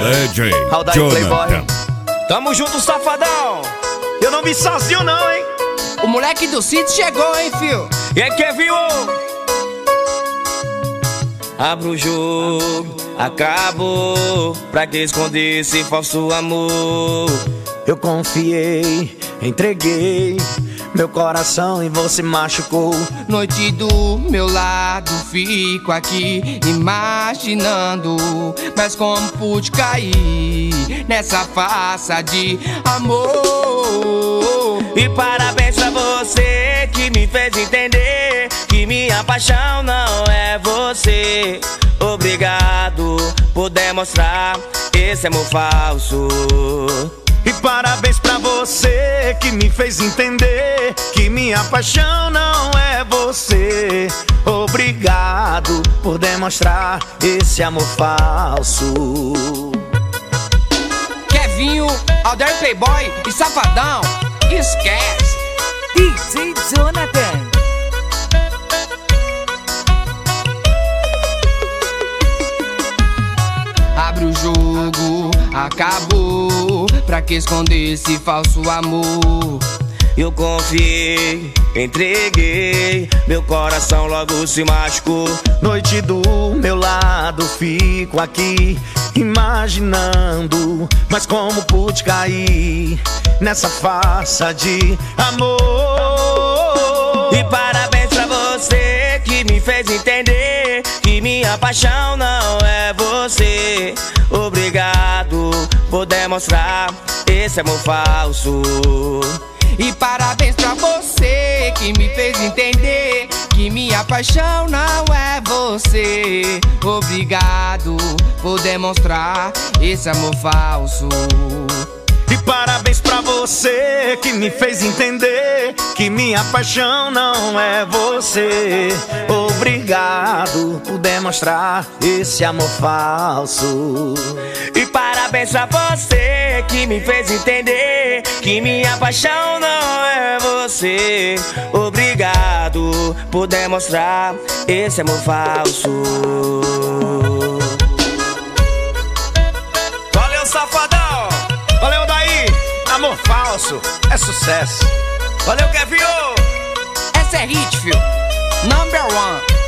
DJ Aldair Playboy. Jonathan. Tamo junto, safadão. Eu não vi sozinho não, hein. O moleque do sítio chegou, hein, fio. E aí, quem viu? Abra o jogo, acabou. Pra que esconder esse falso amor? Eu confiei, entreguei meu coração e você machucou. Noite do meu lado, fico aqui imaginando, mas como pude cair nessa farsa de amor? E parabéns pra você que me fez entender que minha paixão não é você. Obrigado por demonstrar esse amor falso. E parabéns pra você que me fez entender que minha paixão não é você. Obrigado por demonstrar esse amor falso. Kevinho, Aldair Playboy e Safadão, esquece. DJ Jonathan. Abre o jogo, acabou. Pra que esconder esse falso amor? Eu confiei, entreguei meu coração, logo se machucou. Noite do meu lado, fico aqui imaginando, mas como pude cair nessa farsa de amor? E parabéns pra você que me fez entender que minha paixão não é você. Obrigado por demonstrar esse amor falso. E parabéns pra você que me fez entender que minha paixão não é você. Obrigado por demonstrar esse amor falso. E parabéns pra você que me fez entender que minha paixão não é você. Obrigado por demonstrar esse amor falso. E parabéns pra você que me fez entender que minha paixão não é você. Obrigado por demonstrar esse amor falso. Valeu, safadão. Valeu, daí. Amor falso é sucesso. Valeu, Kevinho. Essa é hit, fio. Number one.